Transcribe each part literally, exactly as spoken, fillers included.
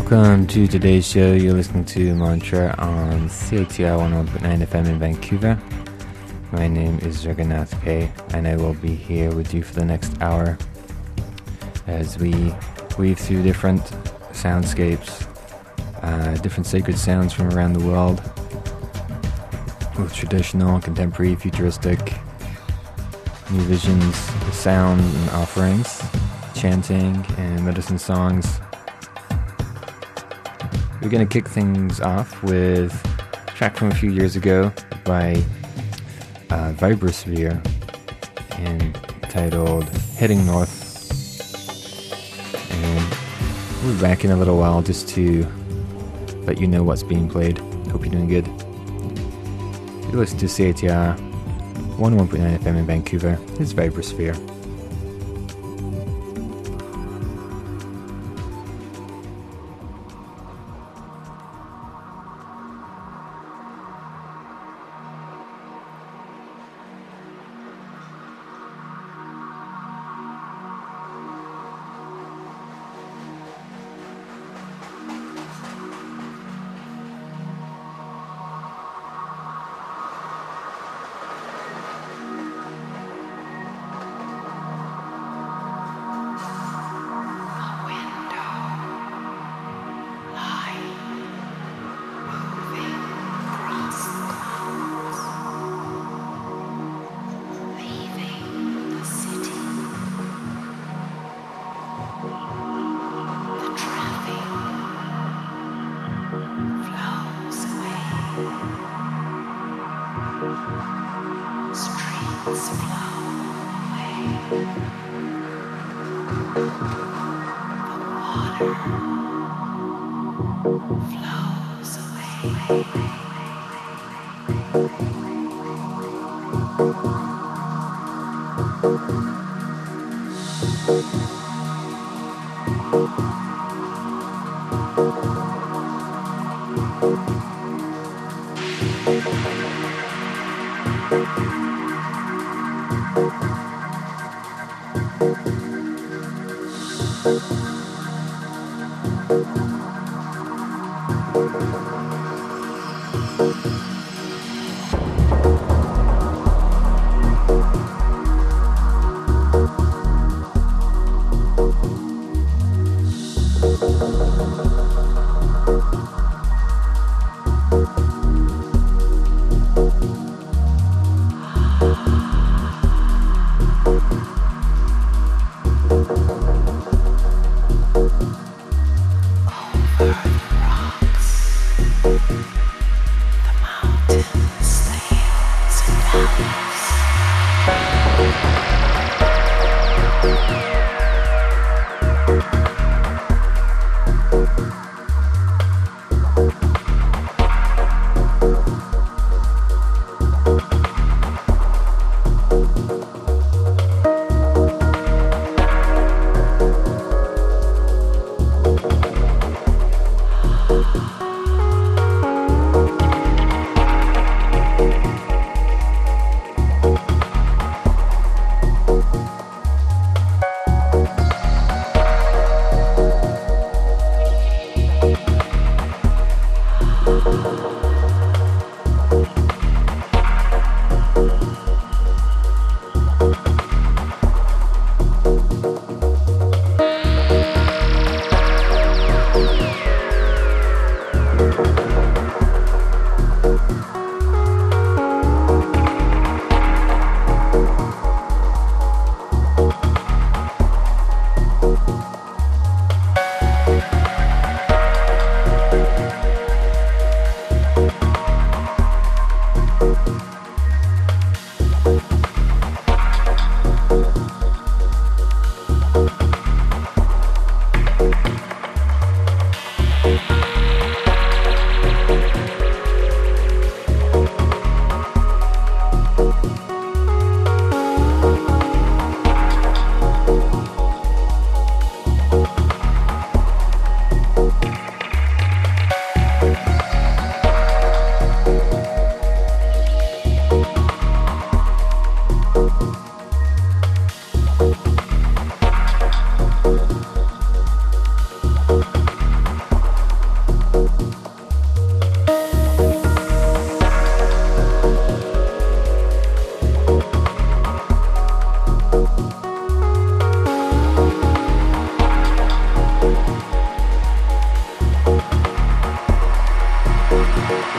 Welcome to today's show. You're listening to Mantra on C I T R one oh one point nine F M in Vancouver. My name is Jaganath K, and I will be here with you for the next hour as we weave through different soundscapes, uh, different sacred sounds from around the world, with traditional, contemporary, futuristic, new visions, sound and offerings, chanting and medicine songs. We're going to kick things off with a track from a few years ago by uh, Vibrosphere, entitled Heading North. And we'll be back in a little while just to let you know what's being played. Hope you're doing good. You listen to C I T R one oh one point nine F M in Vancouver. It's Vibrosphere. Over the rocks, the mountains.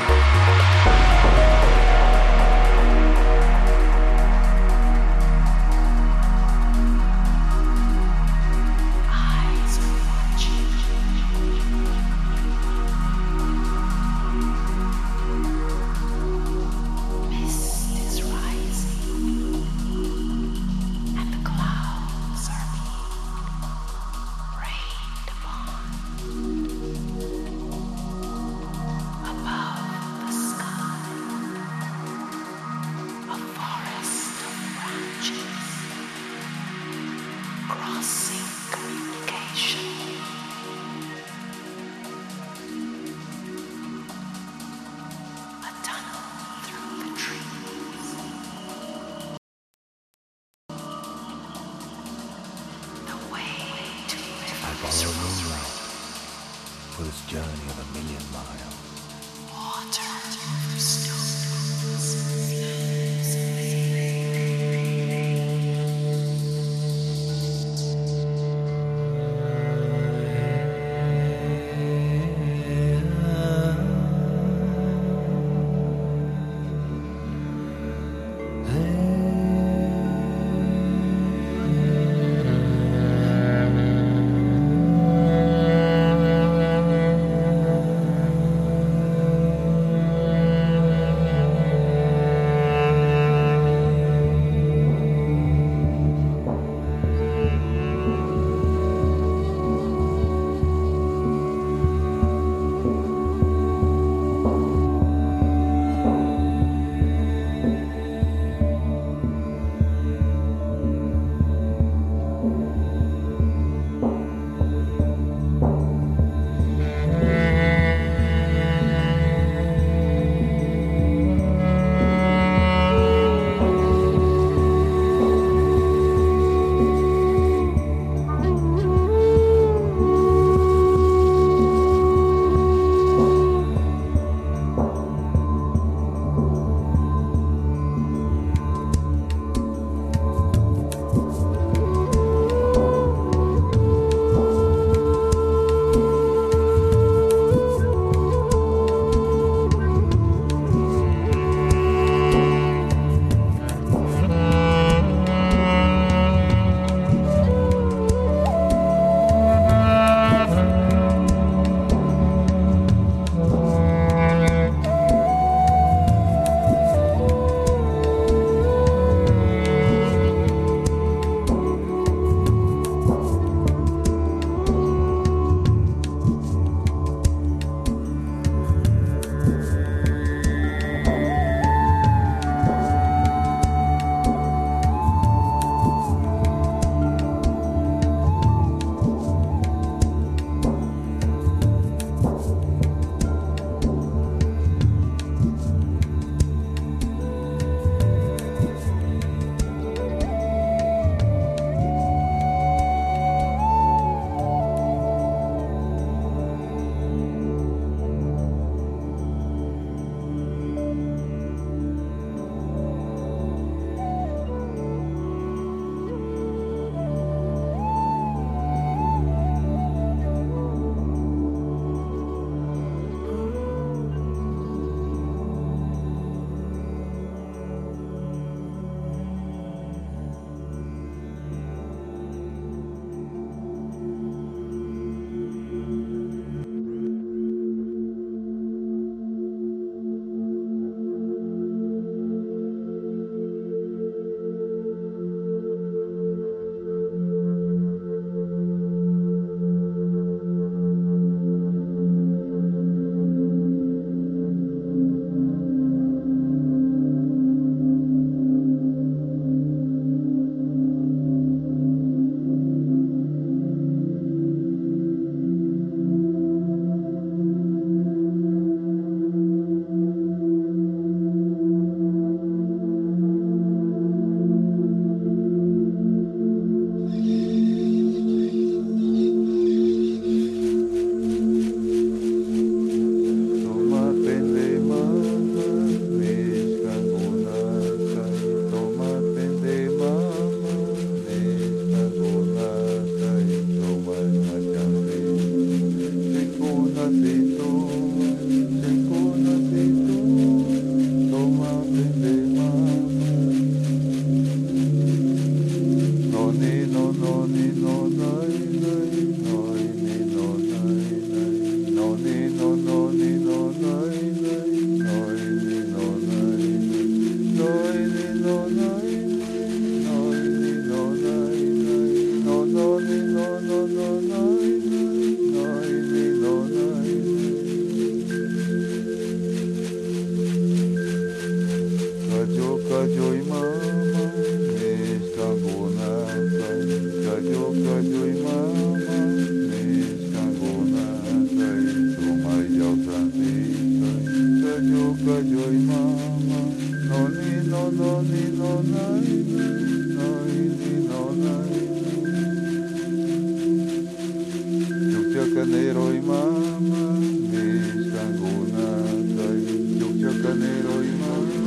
Above the sky. Kajoy mama Mishkango nasai Kajo kajoy mama Mishkango nasai Sumay yaw santisay Kajo kajoy mama Noni no noni no nai Noni no nai Chukchakaneroy mama Mishkango nasay Chukchakaneroy mama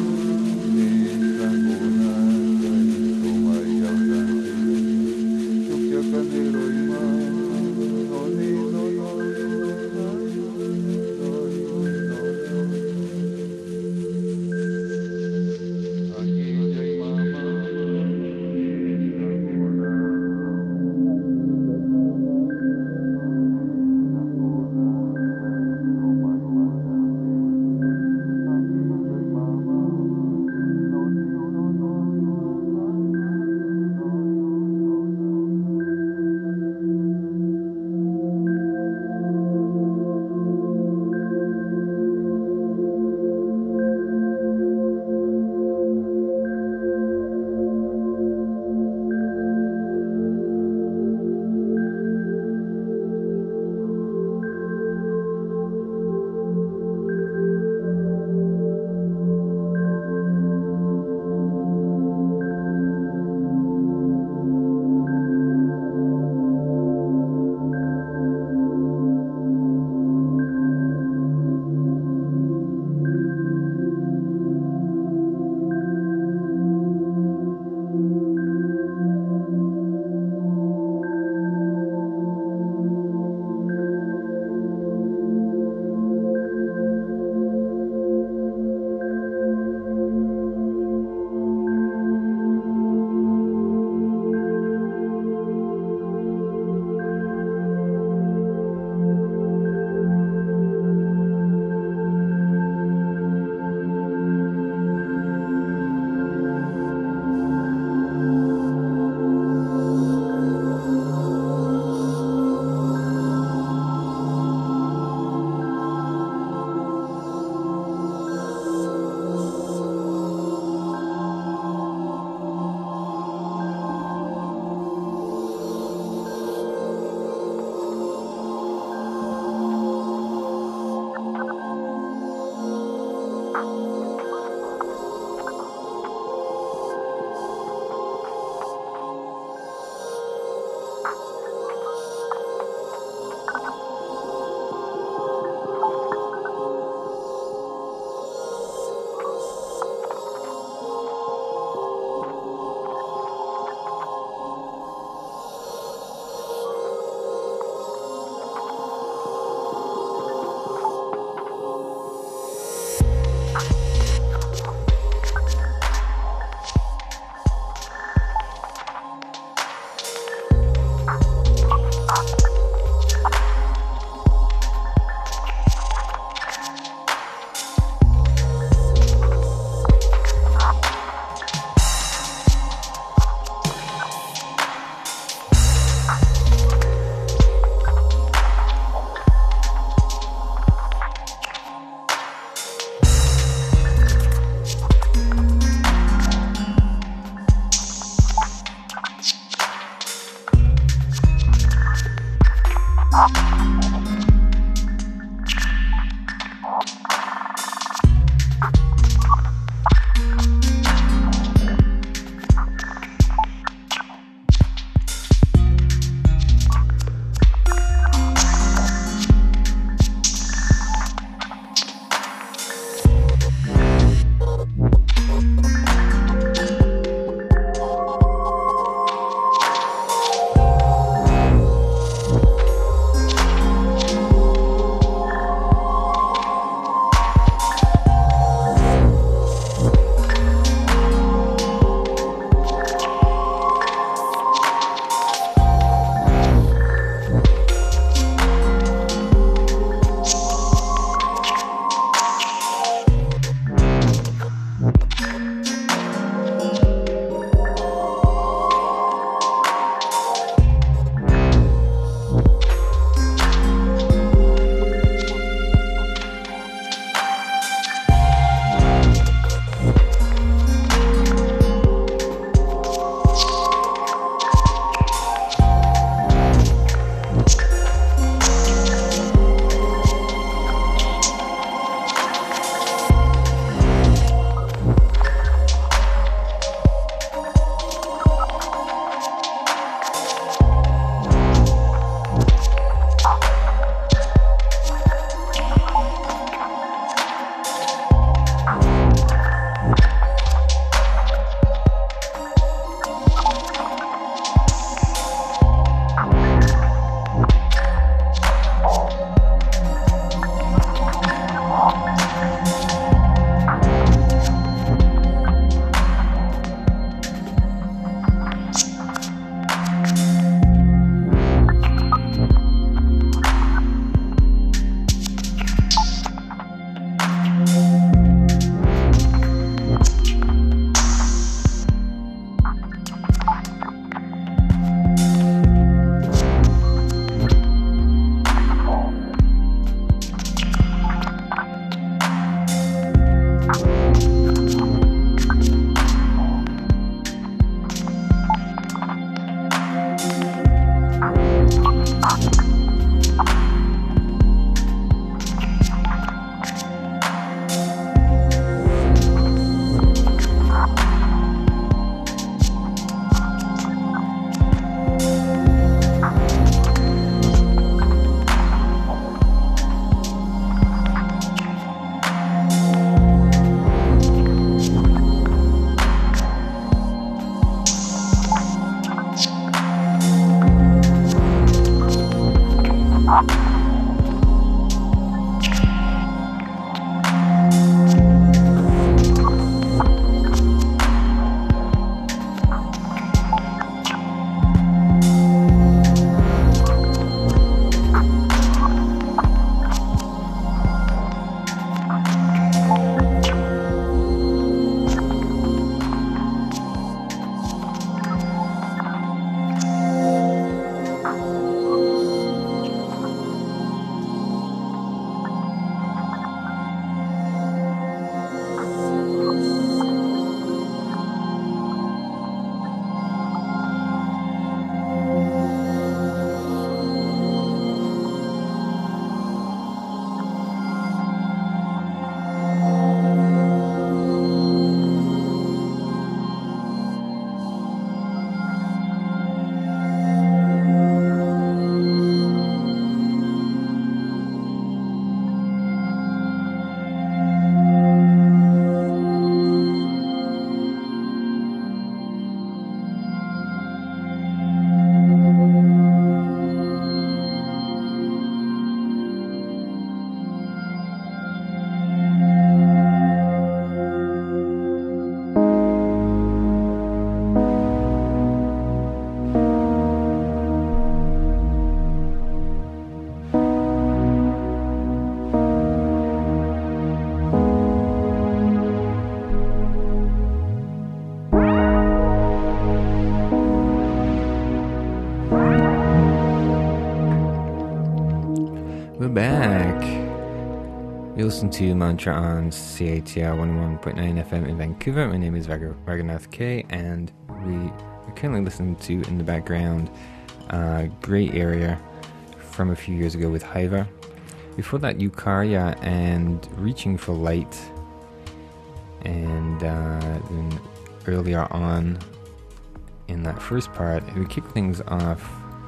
listen to Mantra on C A T R one oh one point nine F M in Vancouver. My name is Rag- Raghunath K, and we are currently listening to, in the background, uh, Grey Area from a few years ago with Hiva. Before that, Eukarya and Reaching for Light. And uh, then earlier on in that first part, we kicked things off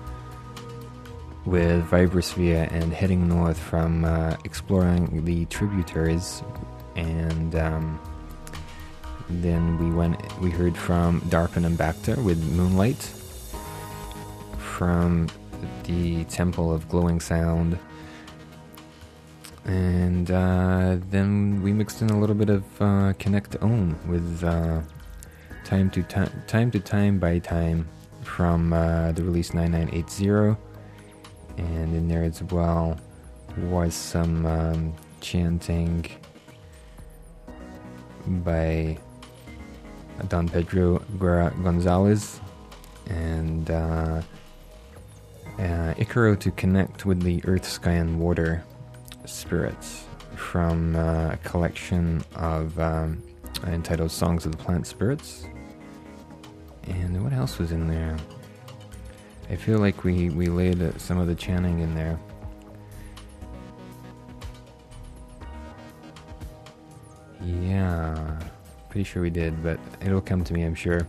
with Vibrosphere and Heading North from uh, exploring the tributaries, and um, then we went. We heard from Darpan and Bhakta with Moonlight from the Temple of Glowing Sound, and uh, then we mixed in a little bit of uh, Connect Own with uh, Time to Time, Time to Time by Time from uh, the release nine nine eight zero. And in there as well was some um, chanting by Don Pedro Guerra Gonzalez and uh, uh, Icaro to connect with the Earth, Sky and Water spirits from uh, a collection of um, entitled Songs of the Plant Spirits. And what else was in there? I feel like we, we laid uh, some of the chanting in there. Yeah, pretty sure we did, but it'll come to me, I'm sure.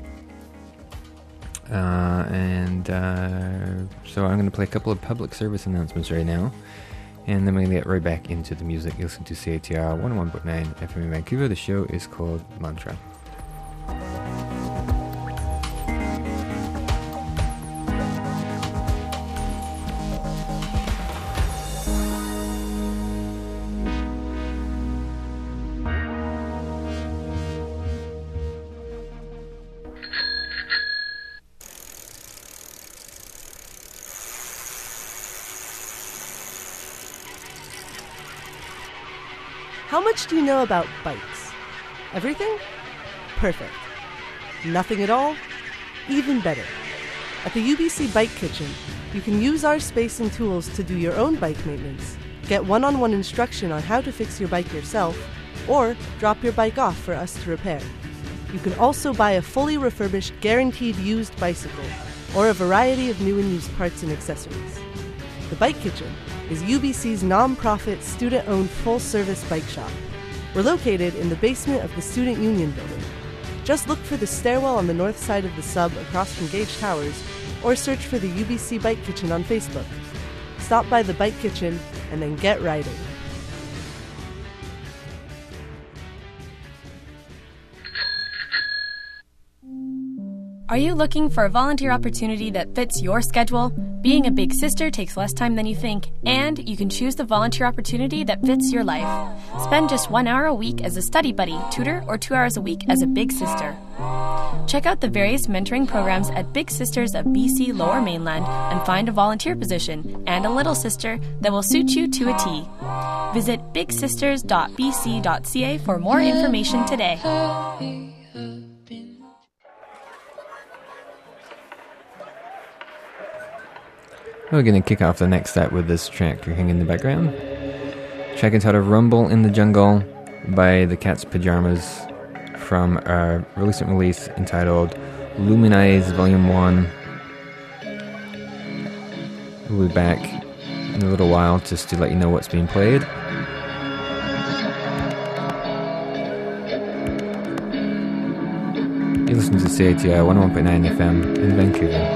Uh, and uh, so I'm going to play a couple of public service announcements right now, and then we're going to get right back into the music. You listen to C A T R one oh one point nine F M in Vancouver. The show is called Mantra. How much do you know about bikes? Everything? Perfect. Nothing at all? Even better. At the U B C Bike Kitchen, you can use our space and tools to do your own bike maintenance, get one-on-one instruction on how to fix your bike yourself, or drop your bike off for us to repair. You can also buy a fully refurbished, guaranteed used bicycle, or a variety of new and used parts and accessories. The Bike Kitchen is U B C's non-profit, student-owned, full-service bike shop. We're located in the basement of the Student Union building. Just look for the stairwell on the north side of the sub across from Gage Towers, or search for the U B C Bike Kitchen on Facebook. Stop by the Bike Kitchen and then get riding. Are you looking for a volunteer opportunity that fits your schedule? Being a big sister takes less time than you think, and you can choose the volunteer opportunity that fits your life. Spend just one hour a week as a study buddy, tutor, or two hours a week as a big sister. Check out the various mentoring programs at Big Sisters of B C Lower Mainland and find a volunteer position and a little sister that will suit you to a T. Visit big sisters dot b c dot c a for more information today. We're going to kick off the next set with this track you're hearing in the background. Track entitled Rumble in the Jungle by the Cat's Pajamas from a recent release entitled Luminize Volume one. We'll be back in a little while just to let you know what's being played. You listen to C A T R one oh one point nine F M in Vancouver.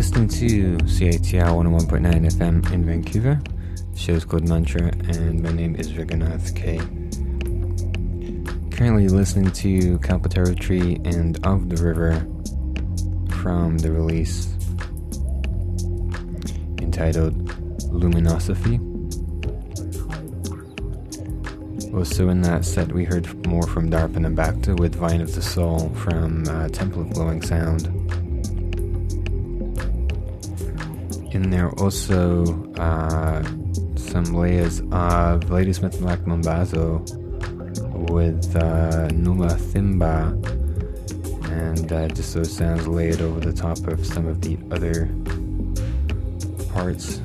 listening to C I T R one oh one point nine F M in Vancouver. The show is called Mantra, and my name is Raghunath K. Currently listening to Kalpataru Tree and Of the River from the release entitled Luminosophy. Also in that set we heard more from Darpan and Bhakta with Vine of the Soul from uh, Temple of Glowing Sound. In there also uh, some layers of Ladysmith Black Mambazo with uh, Numa Thimba, and uh, just those sounds laid over the top of some of the other parts.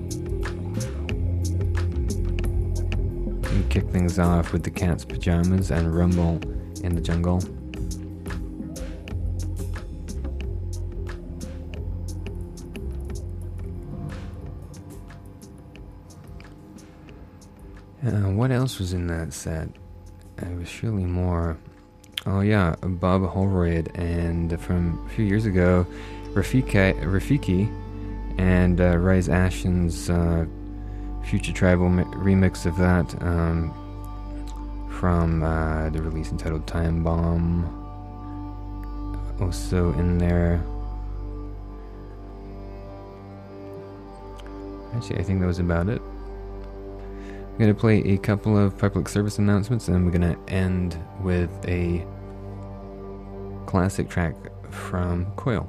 We kick things off with the Cat's Pajamas and Rumble in the Jungle. Uh, what else was in that set? There was surely more. Oh yeah, Bob Holroyd, and from a few years ago, Rafiki, Rafiki and uh, Rise Ashen's uh, Future Tribal mi- remix of that um, from uh, the release entitled Time Bomb. Also in there. Actually, I think that was about it. I'm going to play a couple of public service announcements, and we're going to end with a classic track from Coil.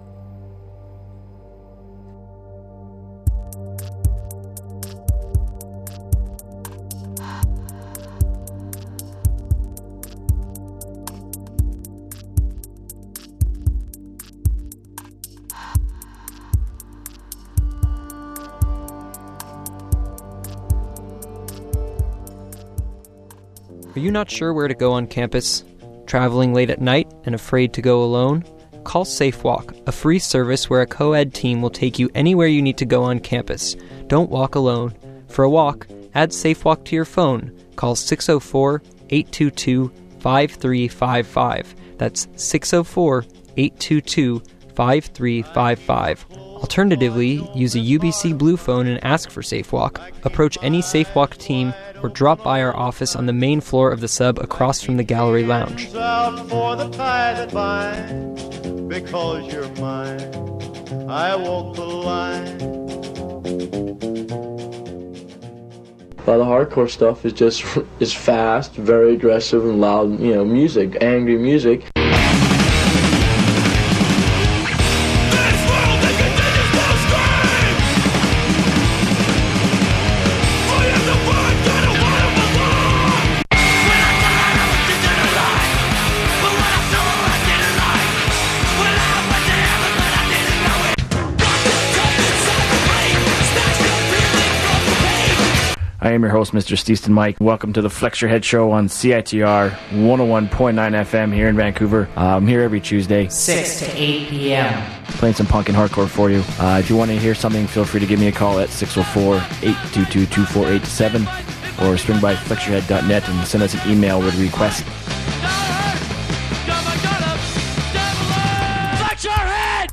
Are you not sure where to go on campus? Traveling late at night and afraid to go alone? Call SafeWalk, a free service where a co-ed team will take you anywhere you need to go on campus. Don't walk alone. For a walk, add SafeWalk to your phone. Call six oh four, eight two two, five three five five. That's six oh four, eight two two, five three five five. Alternatively, use a U B C Blue phone and ask for SafeWalk. Approach any SafeWalk team or drop by our office on the main floor of the sub across from the gallery lounge. Out for the tie that binds, because you're mine, I walk the line. A lot of hardcore stuff is just is fast, very aggressive and loud, you know, music, angry music. I am your host, Mister Steeston Mike. Welcome to the Flex Your Head Show on C I T R one oh one point nine F M here in Vancouver. Uh, I'm here every Tuesday, six to eight p.m. playing some punk and hardcore for you. Uh, if you want to hear something, feel free to give me a call at six oh four, eight two two, two four eight seven or swing by flex your head dot net and send us an email with a request. Flex your head!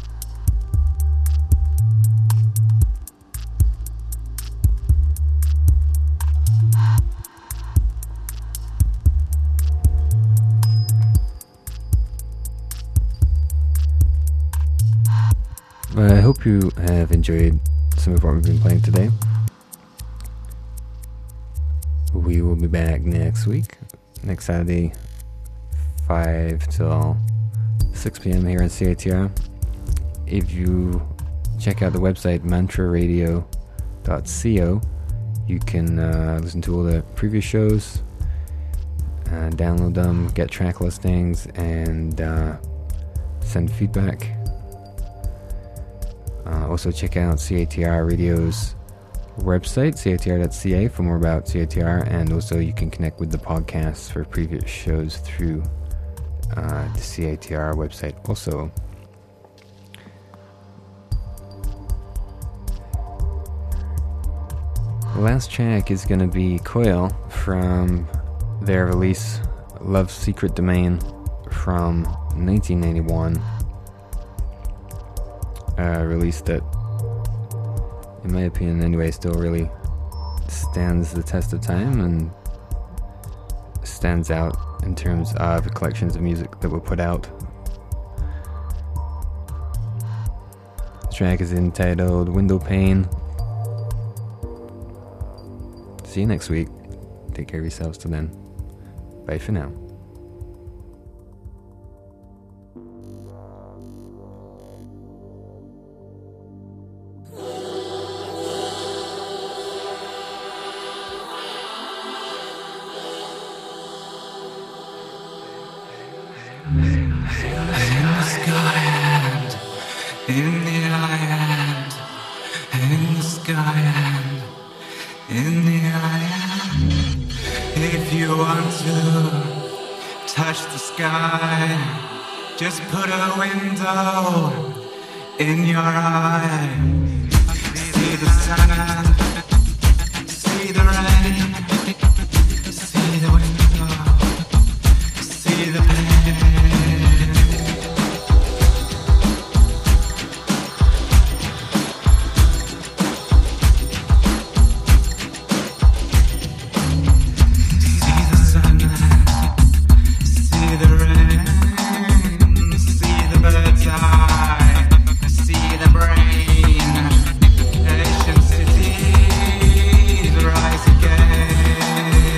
I hope you have enjoyed some of what we've been playing today. We will be back next week, next Saturday, five till six p.m. here on C I T R. If you check out the website mantra radio dot co, you can uh, listen to all the previous shows, uh, download them, get track listings, and uh, send feedback. Uh, also check out C A T R Radio's website, C A T R dot C A, for more about C A T R, and also you can connect with the podcasts for previous shows through uh, the C A T R website also. The last track is going to be Coil from their release Love's Secret Domain from nineteen ninety-one. uh, release that, in my opinion anyway, still really stands the test of time and stands out in terms of collections of music that were put out. The track is entitled Window Pane. See you next week. Take care of yourselves till then. Bye for now. In the eye and in the sky and in the eye and if you want to touch the sky, just put a window in your eye. See the sun and see the rain, see the window, see the pain. Rise again.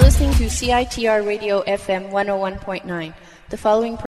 listening to C I T R Radio F M one oh one point nine. The following